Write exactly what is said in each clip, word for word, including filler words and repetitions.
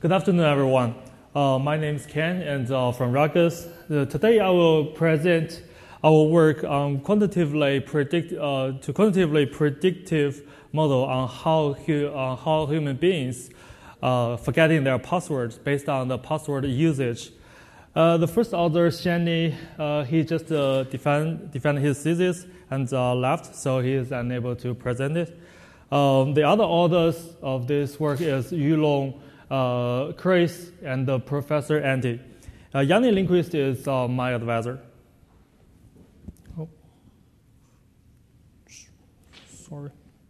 Good afternoon, everyone. Uh, my name is Ken, and uh, from Rutgers. Uh, today, I will present our work on quantitatively predict uh, to quantitatively predictive model on how hu uh, how human beings uh, forgetting their passwords based on the password usage. Uh, the first author, Shani, uh, he just uh, defend defend his thesis and uh, left, so he is unable to present it. Um, the other authors of this work is Yulong, uh, Chris, and uh, Professor Andy. Uh, Yanni Lindquist is uh, my advisor. Oh. Sorry.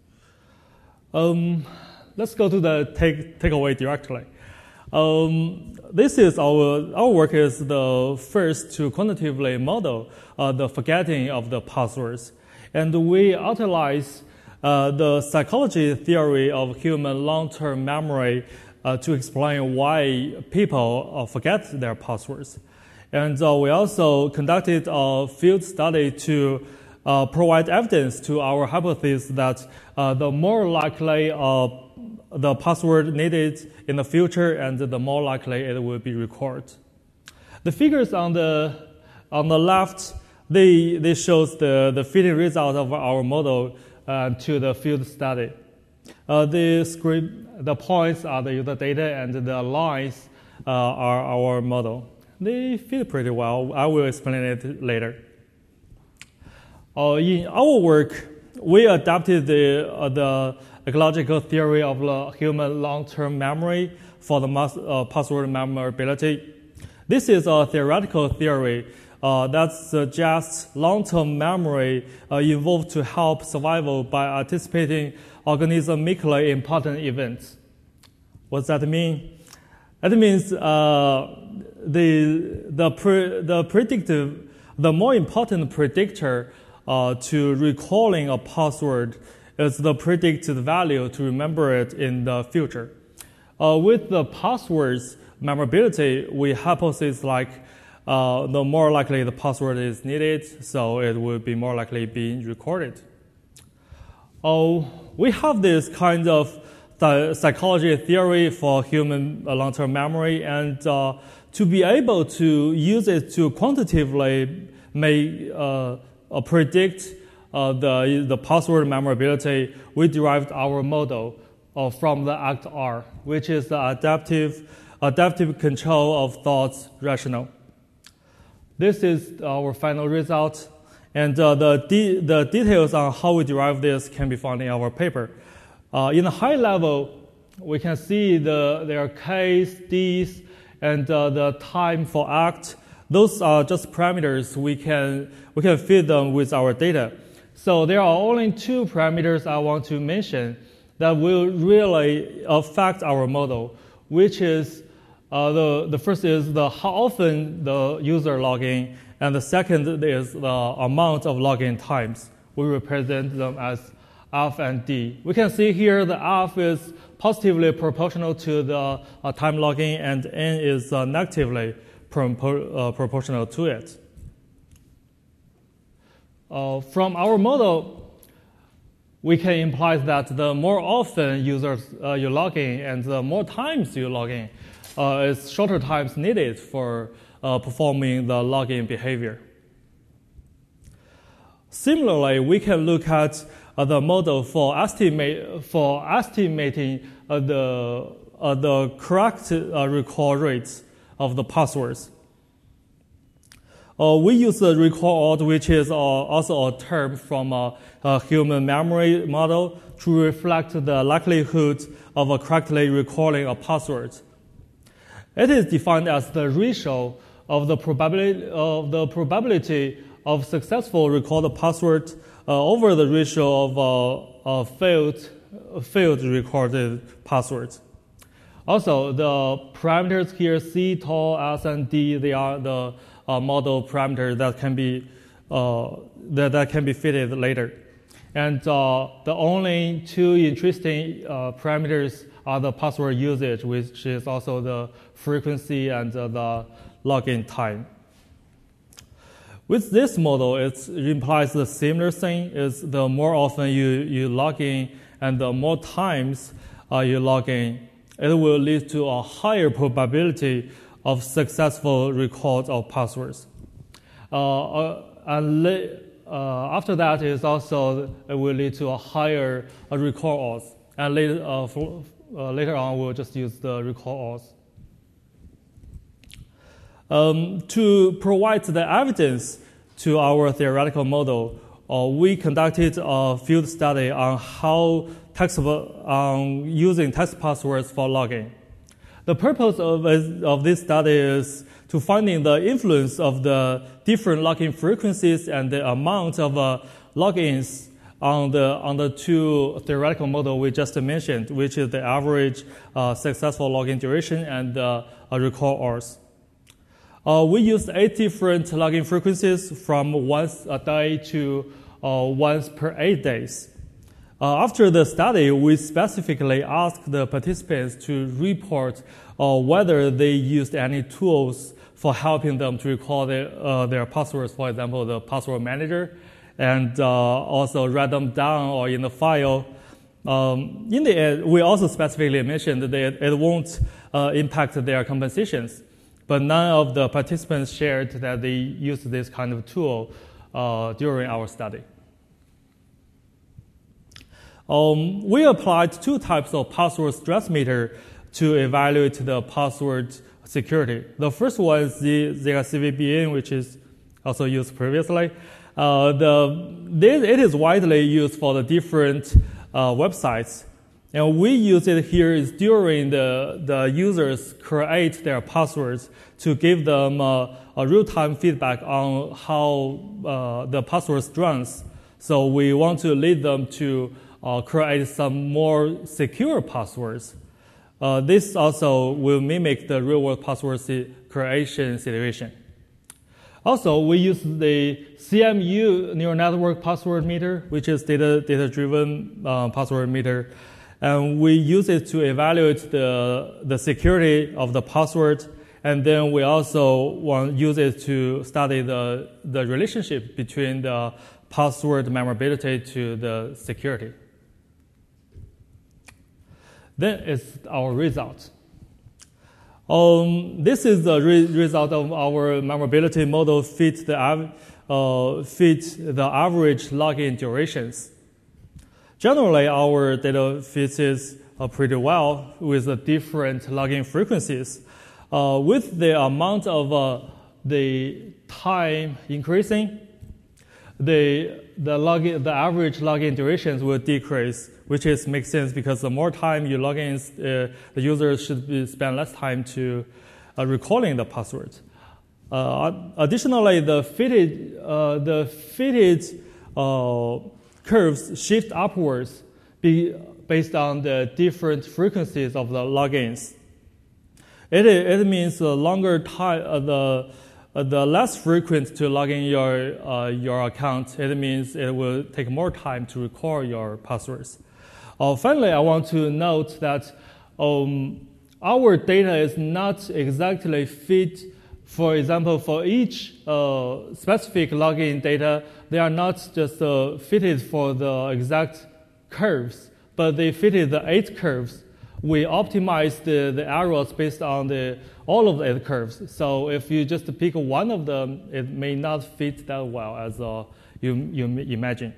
Um, let's go to the take takeaway directly. Um, this is our our work is the first to quantitatively model uh, the forgetting of the passwords, and we utilize uh, the psychology theory of human long-term memory uh, to explain why people uh, forget their passwords, and uh, we also conducted a field study to uh, provide evidence to our hypothesis that uh, the more likely uh, the password needed in the future, and the more likely it will be recorded. The figures on the on the left, they they shows the the fitting result of our model uh, to the field study. Uh, the script, the points are the user data, and the lines uh, are our model. They fit pretty well. I will explain it later. Uh, in our work, we adapted the uh, the ecological theory of the human long-term memory for the mass, uh, password memorability. This is a theoretical theory uh, that suggests long-term memory uh, evolved to help survival by anticipating organismically important events. What does that mean? That means uh, the the pre, the predictive, the more important predictor uh, to recalling a password is the predicted value to remember it in the future. Uh, with the passwords memorability, we hypothesize like uh, the more likely the password is needed, so it will be more likely being recorded. Uh, we have this kind of th psychology theory for human uh, long-term memory, and uh, to be able to use it to quantitatively make uh, uh, predict Uh, the, the password memorability, we derived our model uh, from the A C T R, which is the adaptive, adaptive control of thoughts rationale. This is our final result, and uh, the, de the details on how we derive this can be found in our paper. Uh, in the high level, we can see the, their K's, D's, and uh, the time for act. Those are just parameters. We can, we can feed them with our data. So there are only two parameters I want to mention that will really affect our model, which is uh, the, the first is the how often the user log in, and the second is the amount of login times. We represent them as F and D. We can see here the F is positively proportional to the uh, time login, and N is uh, negatively pro uh, proportional to it. Uh, from our model, we can imply that the more often users uh, you log in and the more times you log in, uh, is shorter times needed for uh, performing the login behavior. Similarly, we can look at uh, the model for estimate for estimating uh, the uh, the correct uh, recall rates of the passwords. Uh, we use the recall odd, which is uh, also a term from a, a human memory model, to reflect the likelihood of uh, correctly recalling a password. It is defined as the ratio of the probability of the probability of successful recalled password uh, over the ratio of uh, uh, failed failed recorded passwords. Also, the parameters here, C, tau, S, and D, they are the uh, model parameters that can be uh, that, that can be fitted later. And uh, the only two interesting uh, parameters are the password usage, which is also the frequency and uh, the login time. With this model, it implies the similar thing: is the more often you, you log in and the more times uh, you log in, it will lead to a higher probability of successful record of passwords. Uh, uh, and uh, after that is also it will lead to a higher uh, recall odds. And later, uh, for, uh, later on, we'll just use the recall odds. Um, to provide the evidence to our theoretical model, uh, we conducted a field study on how text, on using text passwords for login. The purpose of, of this study is to finding the influence of the different login frequencies and the amount of uh, logins on the on the two theoretical model we just mentioned, which is the average uh, successful login duration and uh, uh, recall hours. Uh, we used eight different login frequencies from once a day to uh, once per eight days. Uh, after the study, we specifically asked the participants to report uh, whether they used any tools for helping them to recall their, uh, their passwords, for example, the password manager, and uh, also write them down or in the file. Um, in the end, we also specifically mentioned that it won't uh, impact their compensations, but none of the participants shared that they used this kind of tool uh, during our study. Um, we applied two types of password stress meter to evaluate the password security. The first one is the Zika C V B N, which is also used previously. Uh, the, it is widely used for the different uh, websites. And we use it here is during the, the users create their passwords to give them uh, a real-time feedback on how uh, the password strengths. So we want to lead them to uh, create some more secure passwords. Uh, this also will mimic the real-world password creation situation. Also, we use the C M U neural network password meter, which is data, data-driven uh, password meter. And we use it to evaluate the, the security of the password. And then we also want use it to study the, the relationship between the password memorability to the security. Then is our result. Um, this is the re result of our memorability model fit the, uh, fit the average login durations. Generally, our data fits uh, pretty well with the different login frequencies. Uh, with the amount of uh, the time increasing, the the login the average login durations will decrease, which is makes sense because the more time you log in, uh, the user should be spend less time to uh, recalling the password. Uh, additionally, the fitted uh, the fitted uh, curves shift upwards be, based on the different frequencies of the logins. It, it means the longer time, uh, the, uh, the less frequent to log in your, uh, your account, it means it will take more time to recall your passwords. Uh, finally, I want to note that um, our data is not exactly fit. For example, for each uh, specific login data, they are not just uh, fitted for the exact curves, but they fitted the eight curves. We optimize the, the errors based on the, all of the eight curves. So if you just pick one of them, it may not fit that well as uh, you, you imagine.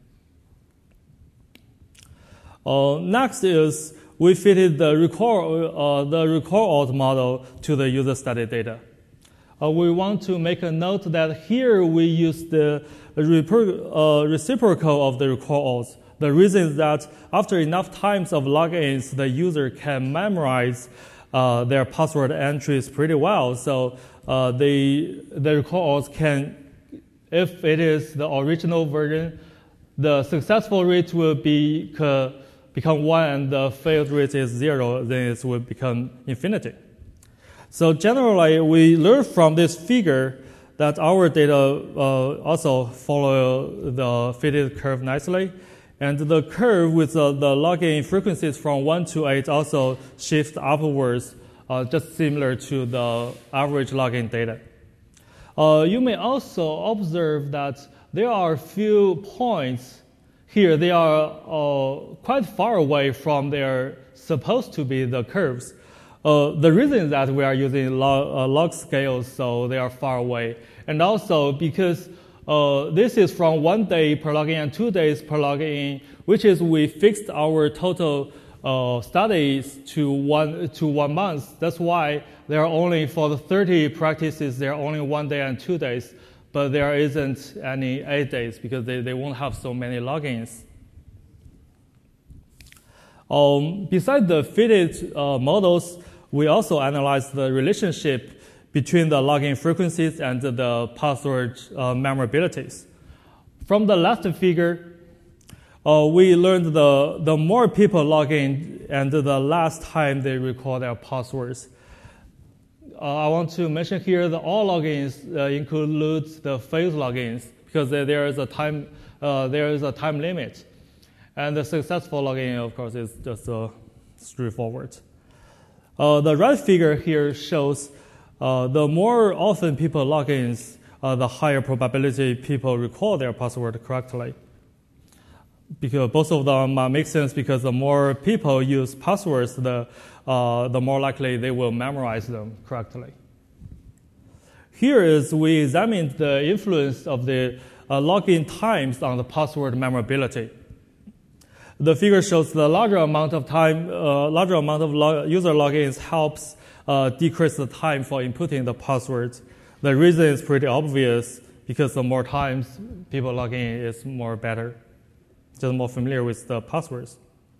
Uh, next is we fitted the recall, uh, the recall out model to the user study data. Uh, we want to make a note that here we use the uh, reciprocal of the recall outs. The reason is that after enough times of logins, the user can memorize uh, their password entries pretty well. So uh, the, the recall outs can, if it is the original version, the successful rate will be, uh, become one and the failed rate is zero, then it will become infinity. So generally, we learn from this figure that our data uh, also follow the fitted curve nicely. And the curve with uh, the login frequencies from one to eight also shift upwards, uh, just similar to the average login data. Uh, you may also observe that there are a few points here they are uh, quite far away from their supposed to be the curves. Uh, the reason is that we are using log, uh, log scales, so they are far away. And also because uh, this is from one day per login and two days per login, which is we fixed our total uh, studies to one to one month. That's why there are only, for the thirty practices, there are only one day and two days, but there isn't any eight days because they, they won't have so many logins. Um, besides the fitted uh, models, we also analyzed the relationship between the login frequencies and the password uh, memorabilities. From the last figure, uh, we learned the, the more people log in and the last time they record their passwords. Uh, I want to mention here that all logins uh, include the phase logins because there is a time uh, there is a time limit, and the successful login, of course, is just uh, straightforward. Uh, the right figure here shows uh, the more often people log in, uh, the higher probability people record their password correctly. Because both of them uh, make sense because the more people use passwords, the, uh, the more likely they will memorize them correctly. Here is we examined the influence of the uh, login times on the password memorability. The figure shows the larger amount of time, uh, larger amount of log user logins helps uh, decrease the time for inputting the password. The reason is pretty obvious because the more times people log in is more better, just more familiar with the passwords.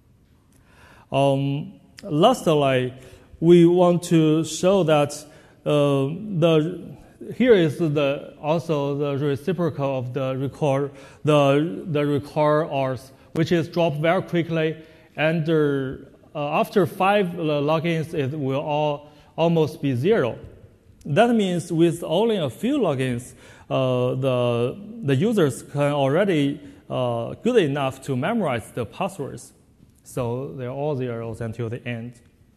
Um, lastly, we want to show that uh, the here is the also the reciprocal of the record the the record hours, which is dropped very quickly, and uh, after five uh, logins, it will all almost be zero. That means with only a few logins, uh, the the users can already uh, good enough to memorize the passwords, so they're all zeros until the end.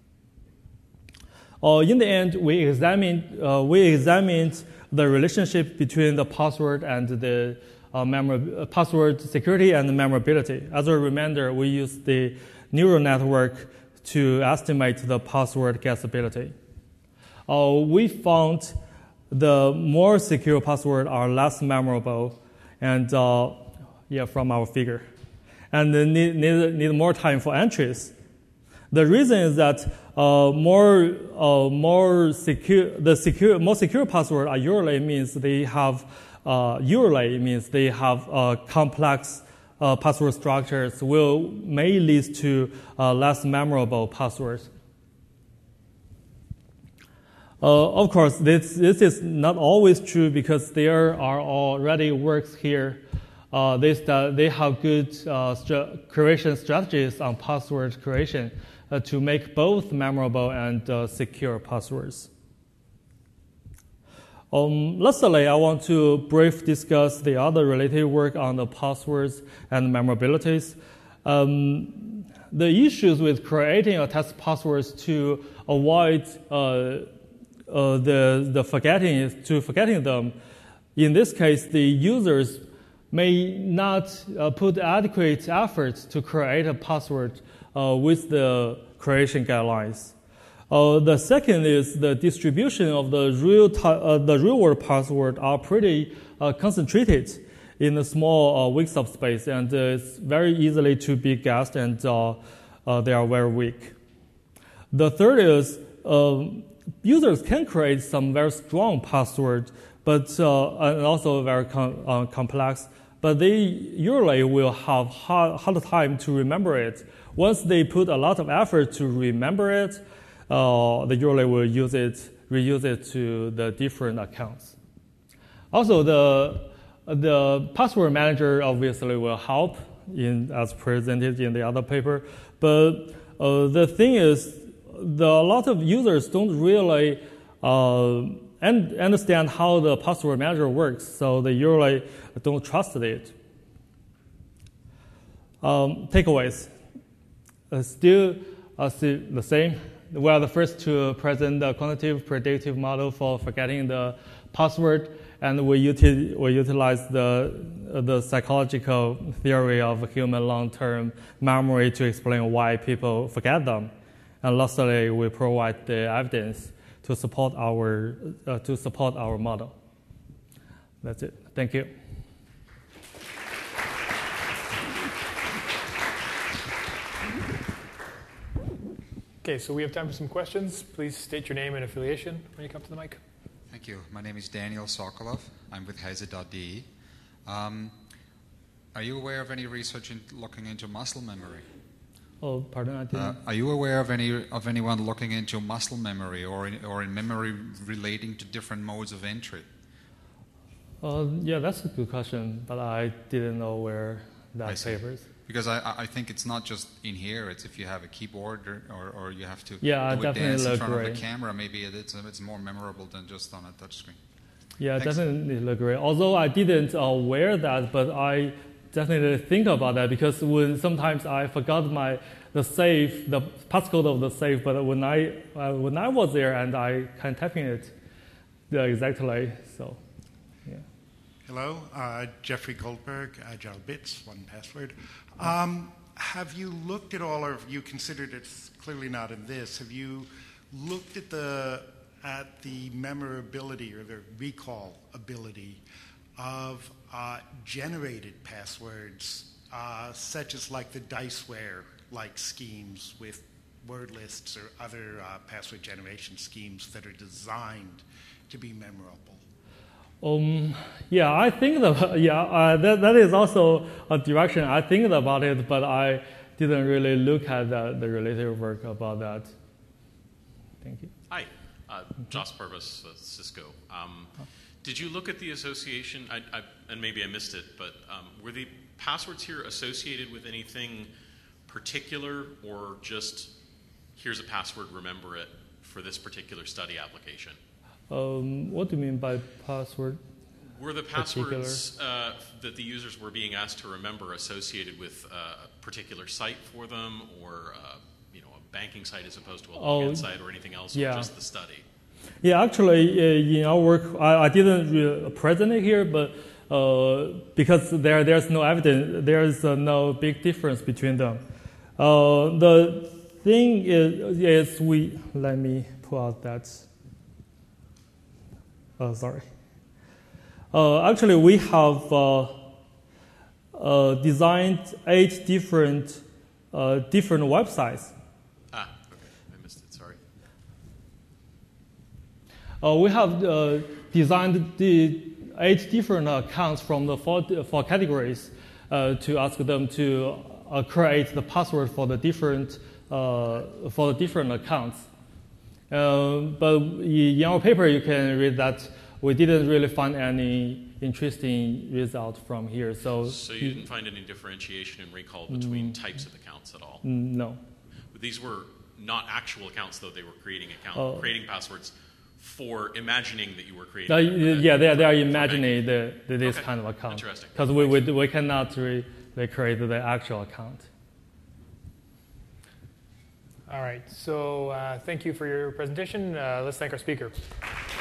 Uh, in the end, we examined uh, we examined the relationship between the password and the Uh, memor- password security and memorability. As a reminder, we use the neural network to estimate the password guessability. Uh, we found the more secure passwords are less memorable, and uh, yeah, from our figure, and need, need, need more time for entries. The reason is that uh, more uh, more secure the secure more secure passwords are usually means they have. Uh, usually means they have uh, complex uh, password structures will may lead to uh, less memorable passwords. Uh, of course, this, this is not always true because there are already works here. Uh, they, st- they have good uh, st- creation strategies on password creation uh, to make both memorable and uh, secure passwords. Um, lastly, I want to briefly discuss the other related work on the passwords and memorabilities. Um, the issues with creating a test passwords to avoid uh, uh, the the forgetting to forgetting them. In this case, the users may not uh, put adequate effort to create a password uh, with the creation guidelines. Uh, the second is the distribution of the real uh, the real world password are pretty uh, concentrated in a small uh, weak subspace, and uh, it's very easily to be guessed, and uh, uh, they are very weak. The third is uh, users can create some very strong password, but uh, and also very com- uh, complex, but they usually will have hard, hard time to remember it. Once they put a lot of effort to remember it, Uh, they usually will use it, reuse it to the different accounts. Also, the the password manager obviously will help in as presented in the other paper. But uh, the thing is, the, a lot of users don't really uh, and understand how the password manager works, so they usually don't trust it. Um, takeaways, uh, still uh, the same. we are the first to present the quantitative predictive model for forgetting the password, and we, util we utilize the, uh, the psychological theory of human long-term memory to explain why people forget them. And lastly, we provide the evidence to support our, uh, to support our model. That's it. Thank you. Okay, so we have time for some questions. Please state your name and affiliation when you come to the mic. Thank you. My name is Daniel Sokolov. I'm with Heise dot D E. Um, are you aware of any research in looking into muscle memory? Oh, pardon, I didn't. Uh, are you aware of any of anyone looking into muscle memory or in, or in memory relating to different modes of entry? Uh, yeah, that's a good question, but I didn't know where that paper is. Because I, I think it's not just in here. It's if you have a keyboard or, or, or you have to yeah, do I a dance in front agree. of the camera. Maybe it's it's more memorable than just on a touchscreen. Yeah, Thanks. definitely agree. Although I didn't aware that, but I definitely think about that because when sometimes I forgot my the safe, the passcode of the safe, but when I uh, when I was there and I can typing it yeah, exactly, so yeah. Hello, uh, Jeffrey Goldberg, Agile Bits, one password. Um, have you looked at all, or have you considered, it's clearly not in this, have you looked at the at the memorability or the recall ability of uh, generated passwords, uh, such as like the Diceware-like schemes with word lists or other uh, password generation schemes that are designed to be memorable? Um, yeah, I think that, yeah, uh, that, that is also a direction I think about it, but I didn't really look at the, the related work about that. Thank you. Hi, uh, Joss Purvis, uh, Cisco. Um, did you look at the association, I, I, and maybe I missed it, but um, were the passwords here associated with anything particular or just here's a password, remember it for this particular study application? Um, what do you mean by password? Were the passwords uh, that the users were being asked to remember associated with uh, a particular site for them, or uh, you know, a banking site as opposed to a login oh, site, or anything else, yeah. or just the study? Yeah, actually, uh, in our work, I, I didn't uh, present it here, but uh, because there there's no evidence, there's uh, no big difference between them. Uh, the thing is, is we let me pull out that. Oh, sorry. Uh, actually, we have uh, uh, designed eight different uh, different websites. Ah, okay, I missed it. Sorry. Uh, we have uh, designed the eight different accounts from the four, four categories uh, to ask them to uh, create the password for the different uh, for the different accounts. Uh, but in our paper, you can read that we didn't really find any interesting result from here. So, so you didn't find any differentiation in recall between mm, types of accounts at all? No. But these were not actual accounts, though. They were creating account, uh, creating passwords for imagining that you were creating. Uh, that, yeah, they are, they are imagining the, the, this okay. kind of account. Interesting. Because we, we, we cannot really create the actual account. All right, so uh, thank you for your presentation. Uh, let's thank our speaker.